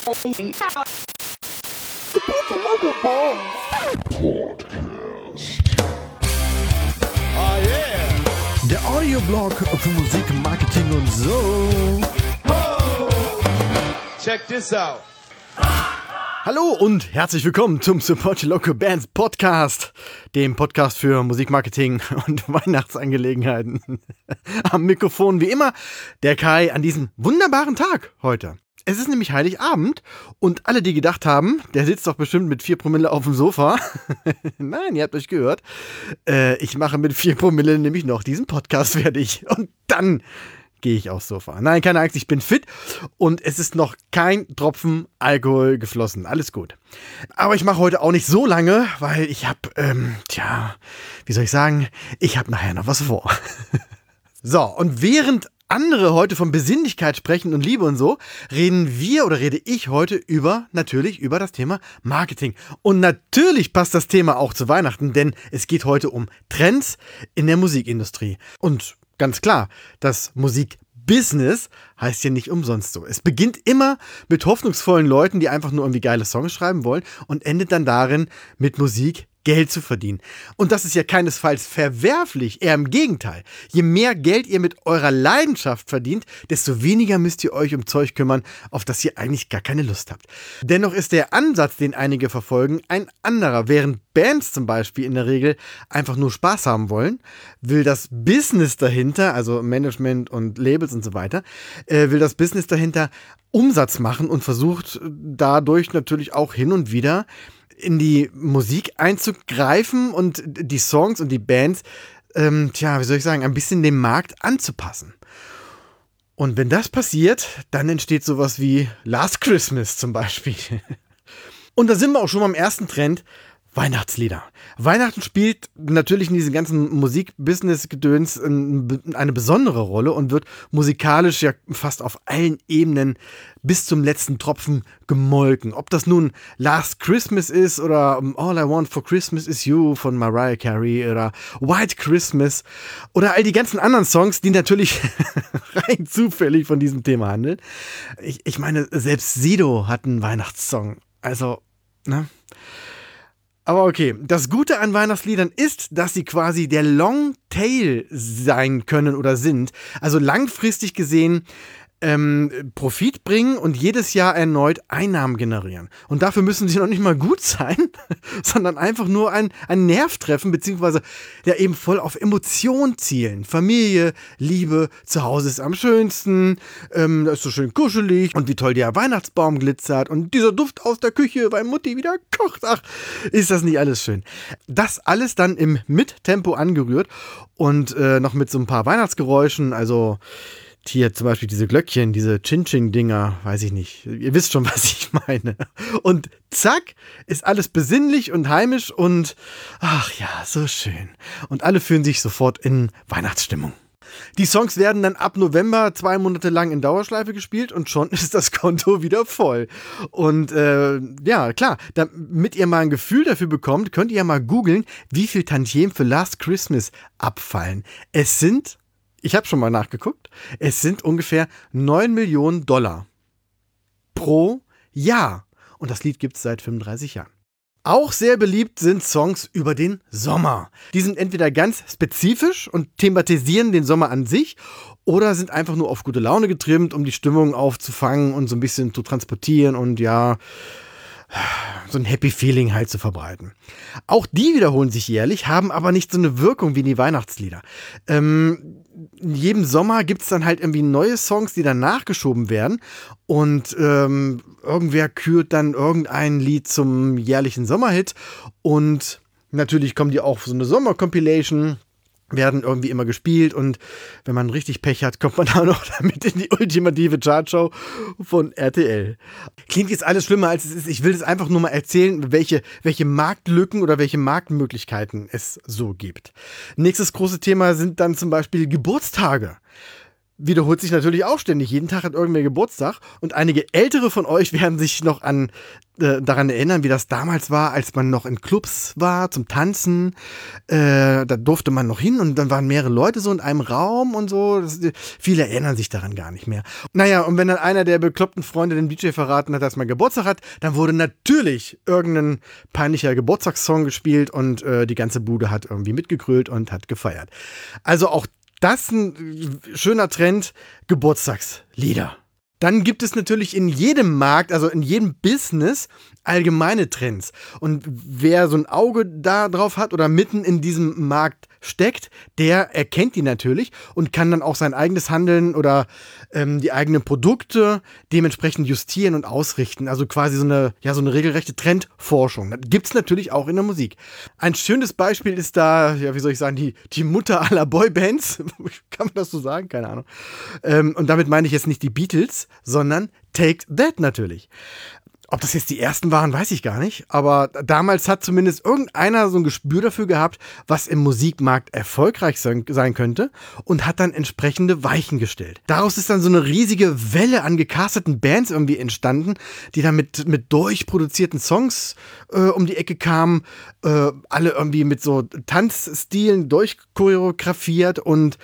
Der Audioblog für Musik, Marketing und so. Check this out. Hallo und herzlich willkommen zum Support Your Local Bands Podcast, dem Podcast für Musikmarketing und Weihnachtsangelegenheiten. Am Mikrofon wie immer der Kai an diesem wunderbaren Tag heute. Es ist nämlich Heiligabend und alle, die gedacht haben, der sitzt doch bestimmt mit 4 Promille auf dem Sofa. Nein, ihr habt euch gehört. Ich mache mit 4 Promille nämlich noch diesen Podcast fertig und dann gehe ich aufs Sofa. Nein, keine Angst, ich bin fit und es ist noch kein Tropfen Alkohol geflossen. Alles gut. Aber ich mache heute auch nicht so lange, weil ich habe, wie soll ich sagen, ich habe nachher noch was vor. So, und während andere heute von Besinnlichkeit sprechen und Liebe und so, rede ich heute natürlich über das Thema Marketing. Und natürlich passt das Thema auch zu Weihnachten, denn es geht heute um Trends in der Musikindustrie. Und ganz klar, das Musikbusiness heißt ja nicht umsonst so. Es beginnt immer mit hoffnungsvollen Leuten, die einfach nur irgendwie geile Songs schreiben wollen und endet dann darin, mit Musik Geld zu verdienen. Und das ist ja keinesfalls verwerflich, eher im Gegenteil. Je mehr Geld ihr mit eurer Leidenschaft verdient, desto weniger müsst ihr euch um Zeug kümmern, auf das ihr eigentlich gar keine Lust habt. Dennoch ist der Ansatz, den einige verfolgen, ein anderer. Während Bands zum Beispiel in der Regel einfach nur Spaß haben wollen, will das Business dahinter, also Management und Labels und so weiter, will das Business dahinter Umsatz machen und versucht dadurch natürlich auch hin und wieder in die Musik einzugreifen und die Songs und die Bands, ein bisschen dem Markt anzupassen. Und wenn das passiert, dann entsteht sowas wie Last Christmas zum Beispiel. Und da sind wir auch schon beim ersten Trend: Weihnachtslieder. Weihnachten spielt natürlich in diesem ganzen Musikbusiness-Gedöns eine besondere Rolle und wird musikalisch ja fast auf allen Ebenen bis zum letzten Tropfen gemolken. Ob das nun Last Christmas ist oder All I Want for Christmas is You von Mariah Carey oder White Christmas oder all die ganzen anderen Songs, die natürlich rein zufällig von diesem Thema handeln. Ich meine, selbst Sido hat einen Weihnachtssong. Also, ne? Aber okay, das Gute an Weihnachtsliedern ist, dass sie quasi der Long Tail sein können oder sind. Also langfristig gesehen Profit bringen und jedes Jahr erneut Einnahmen generieren. Und dafür müssen sie noch nicht mal gut sein, sondern einfach nur einen Nerv treffen, beziehungsweise ja eben voll auf Emotion zielen. Familie, Liebe, zu Hause ist am schönsten, da ist so schön kuschelig und wie toll der Weihnachtsbaum glitzert und dieser Duft aus der Küche, weil Mutti wieder kocht. Ach, ist das nicht alles schön. Das alles dann im Mittempo angerührt und noch mit so ein paar Weihnachtsgeräuschen, also hier zum Beispiel diese Glöckchen, diese Chin-Chin-Dinger, weiß ich nicht. Ihr wisst schon, was ich meine. Und zack, ist alles besinnlich und heimisch und ach ja, so schön. Und alle fühlen sich sofort in Weihnachtsstimmung. Die Songs werden dann ab November 2 Monate lang in Dauerschleife gespielt und schon ist das Konto wieder voll. Und klar, damit ihr mal ein Gefühl dafür bekommt, könnt ihr ja mal googeln, wie viel Tantiemen für Last Christmas abfallen. Ich habe schon mal nachgeguckt, es sind ungefähr $9 Millionen pro Jahr. Und das Lied gibt es seit 35 Jahren. Auch sehr beliebt sind Songs über den Sommer. Die sind entweder ganz spezifisch und thematisieren den Sommer an sich oder sind einfach nur auf gute Laune getrimmt, um die Stimmung aufzufangen und so ein bisschen zu transportieren und ja, so ein Happy Feeling halt zu verbreiten. Auch die wiederholen sich jährlich, haben aber nicht so eine Wirkung wie die Weihnachtslieder. In jedem Sommer gibt es dann halt irgendwie neue Songs, die dann nachgeschoben werden und irgendwer kürt dann irgendein Lied zum jährlichen Sommerhit und natürlich kommen die auch für so eine Sommer-Compilation, werden irgendwie immer gespielt und wenn man richtig Pech hat, kommt man da noch damit in die ultimative Chartshow von RTL. Klingt jetzt alles schlimmer, als es ist. Ich will es einfach nur mal erzählen, welche Marktlücken oder welche Marktmöglichkeiten es so gibt. Nächstes große Thema sind dann zum Beispiel Geburtstage. wiederholt sich natürlich auch ständig. Jeden Tag hat irgendwer Geburtstag. Und einige Ältere von euch werden sich noch daran erinnern, wie das damals war, als man noch in Clubs war zum Tanzen. Da durfte man noch hin und dann waren mehrere Leute so in einem Raum und so. Viele erinnern sich daran gar nicht mehr. Naja, und wenn dann einer der bekloppten Freunde dem DJ verraten hat, dass man Geburtstag hat, dann wurde natürlich irgendein peinlicher Geburtstagssong gespielt und die ganze Bude hat irgendwie mitgegrölt und hat gefeiert. Also auch das ist ein schöner Trend, Geburtstagslieder. Dann gibt es natürlich in jedem Markt, also in jedem Business, allgemeine Trends. Und wer so ein Auge da drauf hat oder mitten in diesem Markt steckt, der erkennt die natürlich und kann dann auch sein eigenes Handeln oder die eigenen Produkte dementsprechend justieren und ausrichten. Also quasi so eine regelrechte Trendforschung. Das gibt es natürlich auch in der Musik. Ein schönes Beispiel ist da, ja, wie soll ich sagen, die Mutter aller Boybands. Kann man das so sagen? Keine Ahnung. Und damit meine ich jetzt nicht die Beatles, sondern Take That natürlich. Ob das jetzt die ersten waren, weiß ich gar nicht. Aber damals hat zumindest irgendeiner so ein Gespür dafür gehabt, was im Musikmarkt erfolgreich sein könnte und hat dann entsprechende Weichen gestellt. Daraus ist dann so eine riesige Welle an gecasteten Bands irgendwie entstanden, die dann mit durchproduzierten Songs um die Ecke kamen. Alle irgendwie mit so Tanzstilen durchchoreografiert und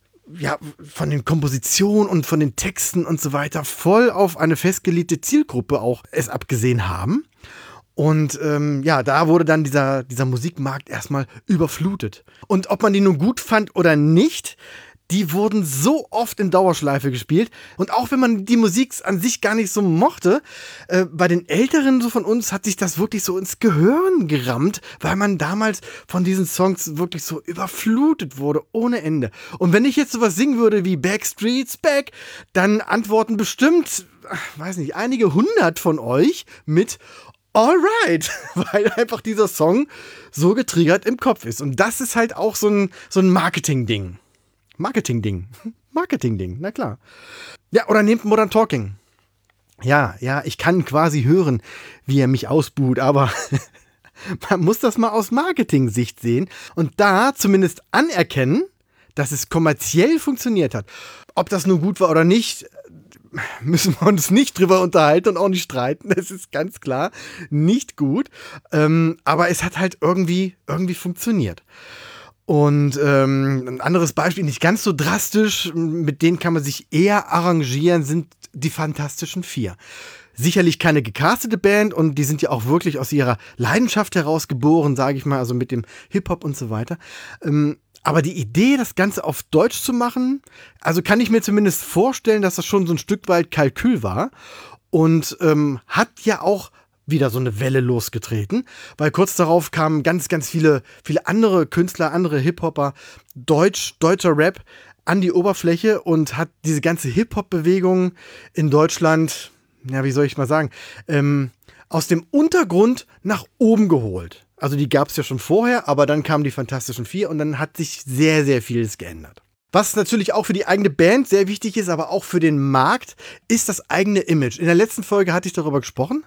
ja, von den Kompositionen und von den Texten und so weiter voll auf eine festgelegte Zielgruppe auch es abgesehen haben. Und da wurde dann dieser Musikmarkt erstmal überflutet. Und ob man die nun gut fand oder nicht, die wurden so oft in Dauerschleife gespielt. Und auch wenn man die Musik an sich gar nicht so mochte, bei den Älteren so von uns hat sich das wirklich so ins Gehirn gerammt, weil man damals von diesen Songs wirklich so überflutet wurde, ohne Ende. Und wenn ich jetzt sowas singen würde wie Backstreet's Back, dann antworten bestimmt, weiß nicht, einige hundert von euch mit Alright, weil einfach dieser Song so getriggert im Kopf ist. Und das ist halt auch so ein Marketing-Ding, na klar. Ja, oder nehmt Modern Talking. Ja, ich kann quasi hören, wie er mich ausbuht, aber man muss das mal aus Marketing-Sicht sehen und da zumindest anerkennen, dass es kommerziell funktioniert hat. Ob das nun gut war oder nicht, müssen wir uns nicht drüber unterhalten und auch nicht streiten. Das ist ganz klar nicht gut. Aber es hat halt irgendwie funktioniert. Und ein anderes Beispiel, nicht ganz so drastisch, mit denen kann man sich eher arrangieren, sind die Fantastischen Vier. Sicherlich keine gecastete Band und die sind ja auch wirklich aus ihrer Leidenschaft heraus geboren, sage ich mal, also mit dem Hip-Hop und so weiter. Aber die Idee, das Ganze auf Deutsch zu machen, also kann ich mir zumindest vorstellen, dass das schon so ein Stück weit Kalkül war und hat ja auch wieder so eine Welle losgetreten, weil kurz darauf kamen ganz, ganz viele andere Künstler, andere Hip-Hopper, deutscher Rap an die Oberfläche und hat diese ganze Hip-Hop-Bewegung in Deutschland, ja, wie soll ich mal sagen, aus dem Untergrund nach oben geholt. Also die gab es ja schon vorher, aber dann kamen die Fantastischen Vier und dann hat sich sehr, sehr vieles geändert. Was natürlich auch für die eigene Band sehr wichtig ist, aber auch für den Markt, ist das eigene Image. In der letzten Folge hatte ich darüber gesprochen.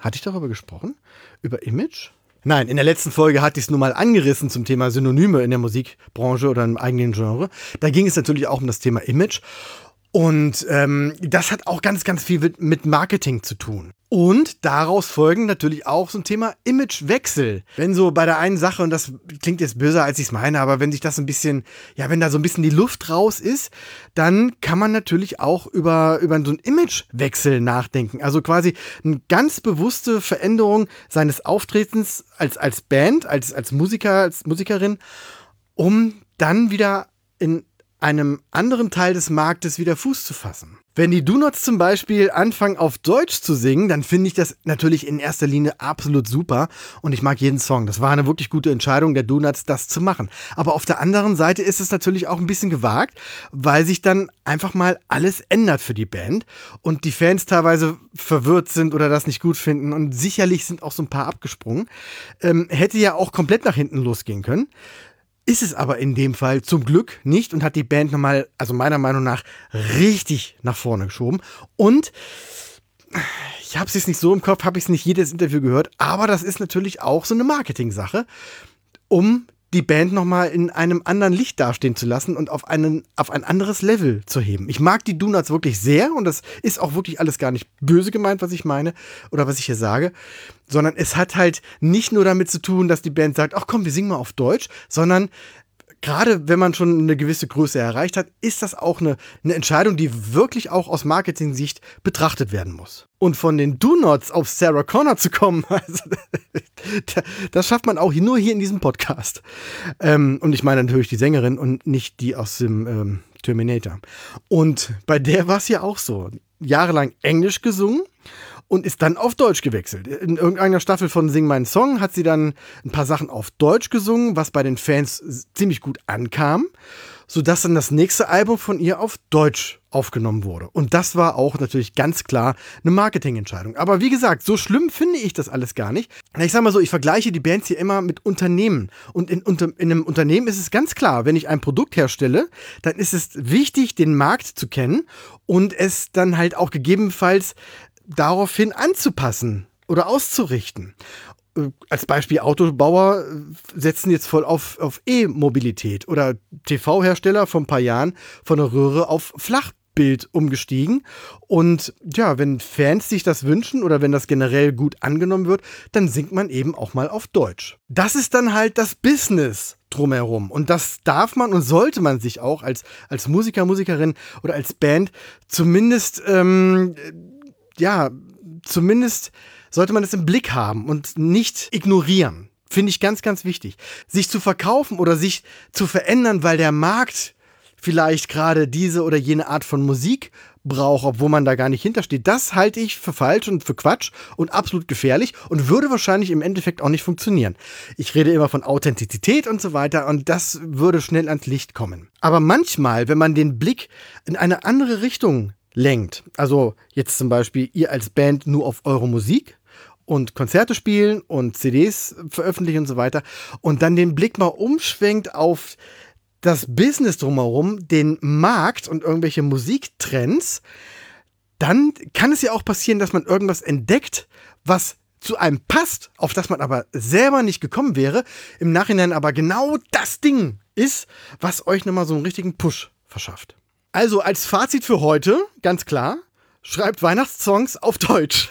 Über Image? Nein, in der letzten Folge hatte ich es nur mal angerissen zum Thema Synonyme in der Musikbranche oder im eigenen Genre. Da ging es natürlich auch um das Thema Image. Und das hat auch ganz, ganz viel mit Marketing zu tun. Und daraus folgen natürlich auch so ein Thema Imagewechsel. Wenn so bei der einen Sache, und das klingt jetzt böser, als ich es meine, aber wenn sich das ein bisschen, ja, wenn da so ein bisschen die Luft raus ist, dann kann man natürlich auch über so einen Imagewechsel nachdenken. Also quasi eine ganz bewusste Veränderung seines Auftretens als Band, als Musiker, als Musikerin, um dann wieder in einem anderen Teil des Marktes wieder Fuß zu fassen. Wenn die Donuts zum Beispiel anfangen auf Deutsch zu singen, dann finde ich das natürlich in erster Linie absolut super und ich mag jeden Song. Das war eine wirklich gute Entscheidung der Donuts, das zu machen. Aber auf der anderen Seite ist es natürlich auch ein bisschen gewagt, weil sich dann einfach mal alles ändert für die Band und die Fans teilweise verwirrt sind oder das nicht gut finden und sicherlich sind auch so ein paar abgesprungen. Hätte ja auch komplett nach hinten losgehen können. Ist es aber in dem Fall zum Glück nicht und hat die Band nochmal, also meiner Meinung nach, richtig nach vorne geschoben. Und ich habe es jetzt nicht so im Kopf, habe ich es nicht jedes Interview gehört, aber das ist natürlich auch so eine Marketing-Sache, um die Band nochmal in einem anderen Licht dastehen zu lassen und auf ein anderes Level zu heben. Ich mag die Donuts wirklich sehr und das ist auch wirklich alles gar nicht böse gemeint, was ich meine oder was ich hier sage, sondern es hat halt nicht nur damit zu tun, dass die Band sagt, ach komm, wir singen mal auf Deutsch, sondern gerade wenn man schon eine gewisse Größe erreicht hat, ist das auch eine Entscheidung, die wirklich auch aus Marketing-Sicht betrachtet werden muss. Und von den Do-Nots auf Sarah Connor zu kommen, also, das schafft man auch nur hier in diesem Podcast. Und ich meine natürlich die Sängerin und nicht die aus dem Terminator. Und bei der war es ja auch so. Jahrelang Englisch gesungen und ist dann auf Deutsch gewechselt. In irgendeiner Staffel von Sing meinen Song hat sie dann ein paar Sachen auf Deutsch gesungen, was bei den Fans ziemlich gut ankam, sodass dann das nächste Album von ihr auf Deutsch aufgenommen wurde. Und das war auch natürlich ganz klar eine Marketingentscheidung. Aber wie gesagt, so schlimm finde ich das alles gar nicht. Ich sag mal so, ich vergleiche die Bands hier immer mit Unternehmen. Und in einem Unternehmen ist es ganz klar, wenn ich ein Produkt herstelle, dann ist es wichtig, den Markt zu kennen und es dann halt auch gegebenenfalls daraufhin anzupassen oder auszurichten. Als Beispiel Autobauer setzen jetzt voll auf E-Mobilität oder TV-Hersteller vor ein paar Jahren von der Röhre auf Flachbild umgestiegen. Und ja, wenn Fans sich das wünschen oder wenn das generell gut angenommen wird, dann singt man eben auch mal auf Deutsch. Das ist dann halt das Business drumherum. Und das darf man und sollte man sich auch als Musiker, Musikerin oder als Band zumindest zumindest sollte man es im Blick haben und nicht ignorieren. Finde ich ganz, ganz wichtig. Sich zu verkaufen oder sich zu verändern, weil der Markt vielleicht gerade diese oder jene Art von Musik braucht, obwohl man da gar nicht hintersteht, das halte ich für falsch und für Quatsch und absolut gefährlich und würde wahrscheinlich im Endeffekt auch nicht funktionieren. Ich rede immer von Authentizität und so weiter und das würde schnell ans Licht kommen. Aber manchmal, wenn man den Blick in eine andere Richtung lenkt. Also jetzt zum Beispiel ihr als Band nur auf eure Musik und Konzerte spielen und CDs veröffentlichen und so weiter und dann den Blick mal umschwenkt auf das Business drumherum, den Markt und irgendwelche Musiktrends, dann kann es ja auch passieren, dass man irgendwas entdeckt, was zu einem passt, auf das man aber selber nicht gekommen wäre, im Nachhinein aber genau das Ding ist, was euch nochmal so einen richtigen Push verschafft. Also als Fazit für heute, ganz klar, schreibt Weihnachtssongs auf Deutsch.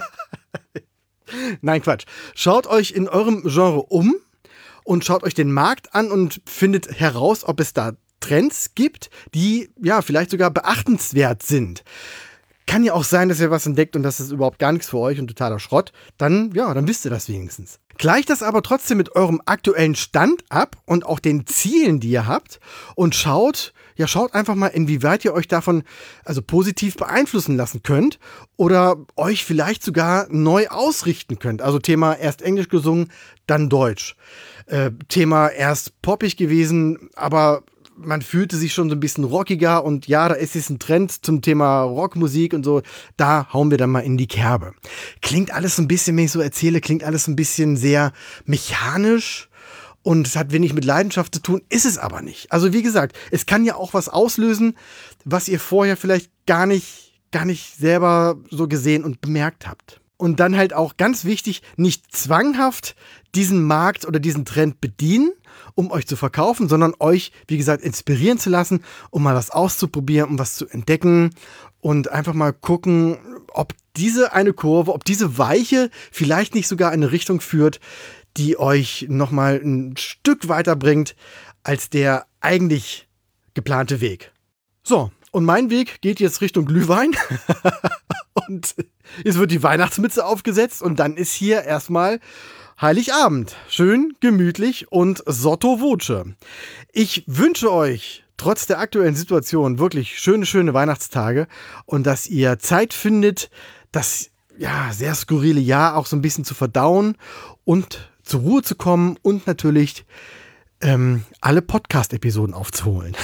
Nein, Quatsch. Schaut euch in eurem Genre um und schaut euch den Markt an und findet heraus, ob es da Trends gibt, die ja vielleicht sogar beachtenswert sind. Kann ja auch sein, dass ihr was entdeckt und das ist überhaupt gar nichts für euch und totaler Schrott. Dann wisst ihr das wenigstens. Gleicht das aber trotzdem mit eurem aktuellen Stand ab und auch den Zielen, die ihr habt und schaut einfach mal, inwieweit ihr euch davon also positiv beeinflussen lassen könnt oder euch vielleicht sogar neu ausrichten könnt. Also Thema erst Englisch gesungen, dann Deutsch. Thema erst poppig gewesen, aber man fühlte sich schon so ein bisschen rockiger und ja, da ist jetzt ein Trend zum Thema Rockmusik und so, da hauen wir dann mal in die Kerbe. Klingt alles so ein bisschen, wenn ich so erzähle, klingt alles ein bisschen sehr mechanisch und es hat wenig mit Leidenschaft zu tun, ist es aber nicht. Also wie gesagt, es kann ja auch was auslösen, was ihr vorher vielleicht gar nicht selber so gesehen und bemerkt habt. Und dann halt auch ganz wichtig, nicht zwanghaft diesen Markt oder diesen Trend bedienen, um euch zu verkaufen, sondern euch, wie gesagt, inspirieren zu lassen, um mal was auszuprobieren, um was zu entdecken und einfach mal gucken, ob diese eine Kurve, ob diese Weiche vielleicht nicht sogar in eine Richtung führt, die euch nochmal ein Stück weiter bringt als der eigentlich geplante Weg. So, und mein Weg geht jetzt Richtung Glühwein und es wird die Weihnachtsmütze aufgesetzt und dann ist hier erstmal Heiligabend. Schön, gemütlich und sotto voce. Ich wünsche euch trotz der aktuellen Situation wirklich schöne Weihnachtstage und dass ihr Zeit findet, das sehr skurrile Jahr auch so ein bisschen zu verdauen und zur Ruhe zu kommen und natürlich alle Podcast-Episoden aufzuholen.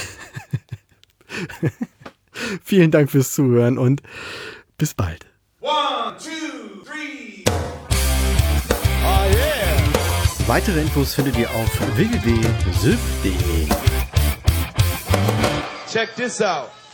Vielen Dank fürs Zuhören und bis bald. 1, 2, 3. Oh yeah. Weitere Infos findet ihr auf www.sylph.de. Check this out.